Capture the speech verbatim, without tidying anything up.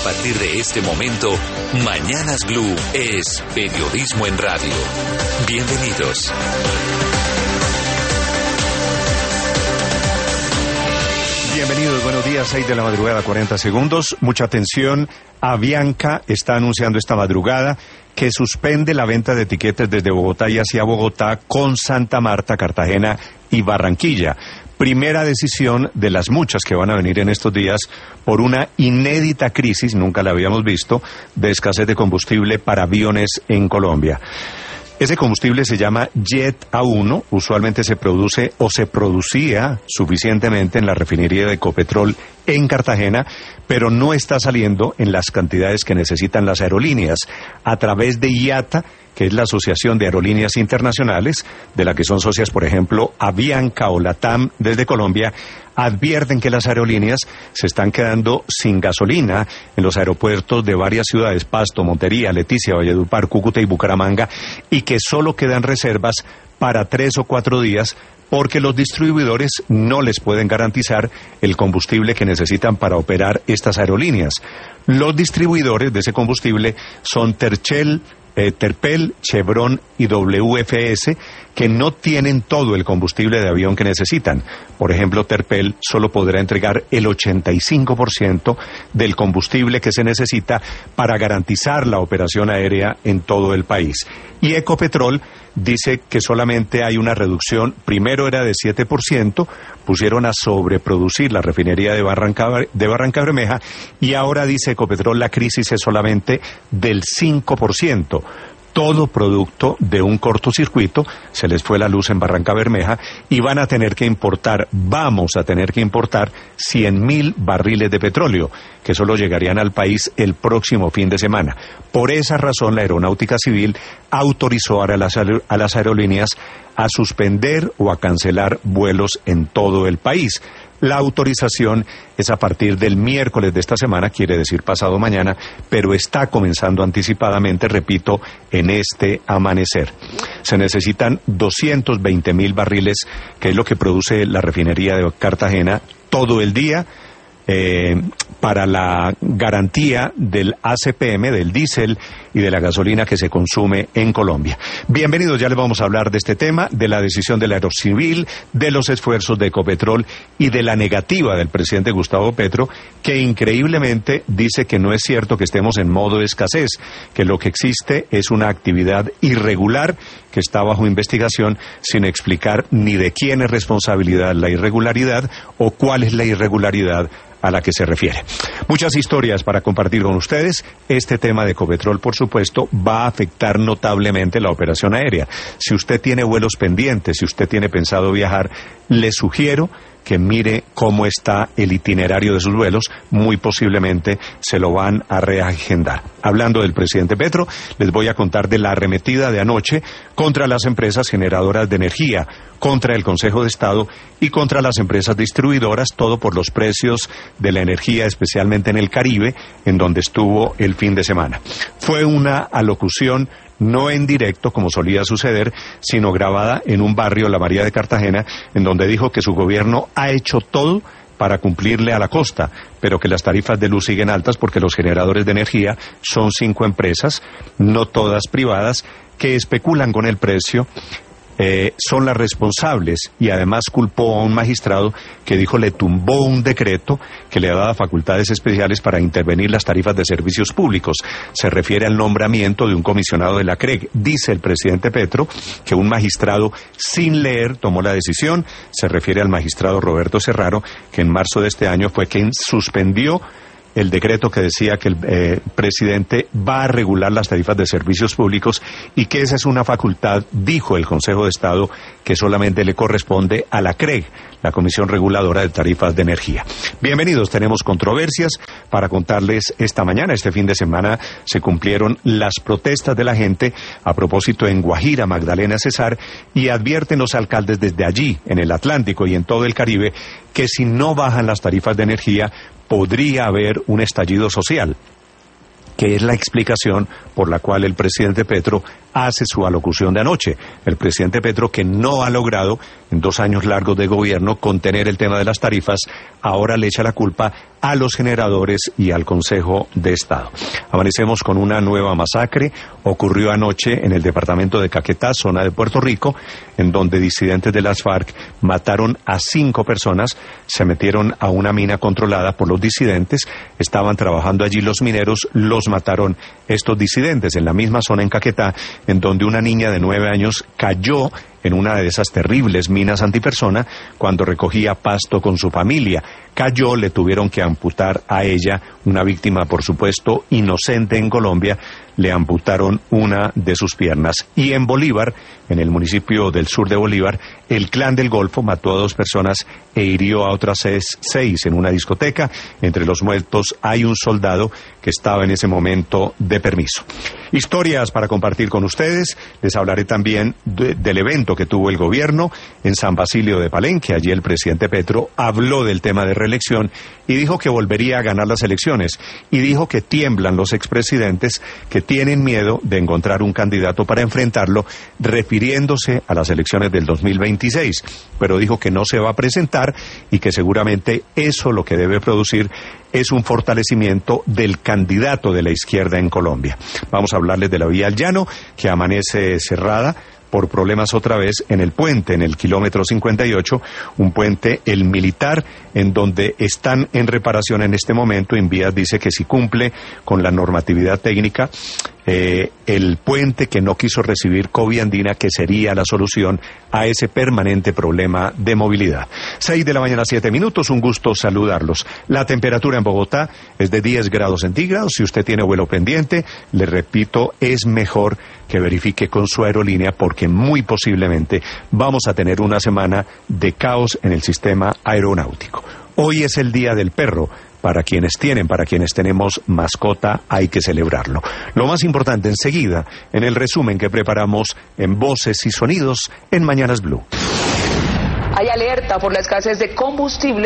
partir de este momento, Mañanas Blue es periodismo en radio. Bienvenidos. Bienvenidos, buenos días, seis de la madrugada, cuarenta segundos. Mucha atención, Avianca está anunciando esta madrugada que suspende la venta de tiquetes desde Bogotá y hacia Bogotá con Santa Marta, Cartagena y Barranquilla. Primera decisión de las muchas que van a venir en estos días por una inédita crisis, nunca la habíamos visto, de escasez de combustible para aviones en Colombia. Ese combustible se llama Jet A uno, usualmente se produce o se producía suficientemente en la refinería de Ecopetrol en Cartagena, pero no está saliendo en las cantidades que necesitan las aerolíneas. A través de I A T A, que es la Asociación de Aerolíneas Internacionales, de la que son socias, por ejemplo, Avianca o LATAM desde Colombia, advierten que las aerolíneas se están quedando sin gasolina en los aeropuertos de varias ciudades, Pasto, Montería, Leticia, Valledupar, Cúcuta y Bucaramanga, y que solo quedan reservas para tres o cuatro días porque los distribuidores no les pueden garantizar el combustible que necesitan para operar estas aerolíneas. Los distribuidores de ese combustible son Tershell, Eh, Terpel, Chevron y W F S, que no tienen todo el combustible de avión que necesitan. Por ejemplo, Terpel solo podrá entregar el ochenta y cinco por ciento del combustible que se necesita para garantizar la operación aérea en todo el país. Y Ecopetrol dice que solamente hay una reducción, primero era de siete por ciento, pusieron a sobreproducir la refinería de Barranca, de Barranca Bermeja, y ahora dice Ecopetrol la crisis es solamente del cinco por ciento. Todo producto de un cortocircuito, se les fue la luz en Barranca Bermeja y van a tener que importar, vamos a tener que importar cien mil barriles de petróleo, que solo llegarían al país el próximo fin de semana. Por esa razón, la Aeronáutica Civil autorizó ahora a las, a las aerolíneas a suspender o a cancelar vuelos en todo el país. La autorización es a partir del miércoles de esta semana, quiere decir pasado mañana, pero está comenzando anticipadamente, repito, en este amanecer. Se necesitan doscientos veinte mil barriles, que es lo que produce la refinería de Cartagena todo el día, eh, para la garantía del A C P M, del diésel y de la gasolina que se consume en Colombia. Bienvenidos, ya les vamos a hablar de este tema, de la decisión del Aerocivil, de los esfuerzos de Ecopetrol y de la negativa del presidente Gustavo Petro, que increíblemente dice que no es cierto que estemos en modo de escasez, que lo que existe es una actividad irregular que está bajo investigación, sin explicar ni de quién es responsabilidad la irregularidad o cuál es la irregularidad a la que se refiere. Muchas historias para compartir con ustedes. Este tema de Ecopetrol, por supuesto, va a afectar notablemente la operación aérea. Si usted tiene vuelos pendientes, si usted tiene pensado viajar, le sugiero que mire cómo está el itinerario de sus vuelos, muy posiblemente se lo van a reagendar. Hablando del presidente Petro, les voy a contar de la arremetida de anoche contra las empresas generadoras de energía, contra el Consejo de Estado y contra las empresas distribuidoras, todo por los precios de la energía, especialmente en el Caribe, en donde estuvo el fin de semana. Fue una alocución no en directo, como solía suceder, sino grabada en un barrio, La María de Cartagena, en donde dijo que su gobierno ha hecho todo para cumplirle a la costa, pero que las tarifas de luz siguen altas porque los generadores de energía son cinco empresas, no todas privadas, que especulan con el precio. Eh, son las responsables, y además culpó a un magistrado que dijo le tumbó un decreto que le daba facultades especiales para intervenir las tarifas de servicios públicos. Se refiere al nombramiento de un comisionado de la C R E G. Dice el presidente Petro que un magistrado sin leer tomó la decisión. Se refiere al magistrado Roberto Serraro, que en marzo de este año fue quien suspendió el decreto que decía que el eh, presidente va a regular las tarifas de servicios públicos y que esa es una facultad, dijo el Consejo de Estado, que solamente le corresponde a la C R E G, la Comisión Reguladora de Tarifas de Energía. Bienvenidos, tenemos controversias para contarles esta mañana. Este fin de semana se cumplieron las protestas de la gente a propósito en Guajira, Magdalena Cesar, y advierten los alcaldes desde allí, en el Atlántico y en todo el Caribe, que si no bajan las tarifas de energía, podría haber un estallido social, que es la explicación por la cual el presidente Petro hace su alocución de anoche. El presidente Petro, que no ha logrado en dos años largos de gobierno contener el tema de las tarifas, ahora le echa la culpa a los generadores y al Consejo de Estado. Amanecemos con una nueva masacre. Ocurrió anoche en el departamento de Caquetá, zona de Puerto Rico, en donde disidentes de las FARC mataron a cinco personas, se metieron a una mina controlada por los disidentes, estaban trabajando allí los mineros, los mataron estos disidentes en la misma zona en Caquetá, en donde una niña de nueve años cayó en una de esas terribles minas antipersona cuando recogía pasto con su familia. Cayó, le tuvieron que amputar a ella, una víctima por supuesto inocente en Colombia, le amputaron una de sus piernas. Y en Bolívar, en el municipio del sur de Bolívar, el Clan del Golfo mató a dos personas e hirió a otras seis en una discoteca. Entre los muertos hay un soldado que estaba en ese momento de permiso. Historias para compartir con ustedes. Les hablaré también de, del evento que tuvo el gobierno en San Basilio de Palenque. Allí el presidente Petro habló del tema de reelección y dijo que volvería a ganar las elecciones. Y dijo que tiemblan los expresidentes, que tienen miedo de encontrar un candidato para enfrentarlo, refiriéndose a las elecciones del dos mil veintiséis. Pero dijo que no se va a presentar y que seguramente eso lo que debe producir es un fortalecimiento del candidato de la izquierda en Colombia. Vamos a hablarles de la vía al llano, que amanece cerrada por problemas otra vez en el puente, en el kilómetro cincuenta y ocho, un puente, el Militar, en donde están en reparación en este momento. Invías dice que si cumple con la normatividad técnica, eh, el puente que no quiso recibir Coviandina, que sería la solución a ese permanente problema de movilidad. Seis de la mañana, siete minutos, un gusto saludarlos. La temperatura en Bogotá es de diez grados centígrados. Si usted tiene vuelo pendiente, le repito, es mejor que verifique con su aerolínea, porque muy posiblemente vamos a tener una semana de caos en el sistema aeronáutico. Hoy es el Día del Perro. Para quienes tienen, para quienes tenemos mascota, hay que celebrarlo. Lo más importante enseguida, en el resumen que preparamos en Voces y Sonidos en Mañanas Blue. Hay alerta por la escasez de combustible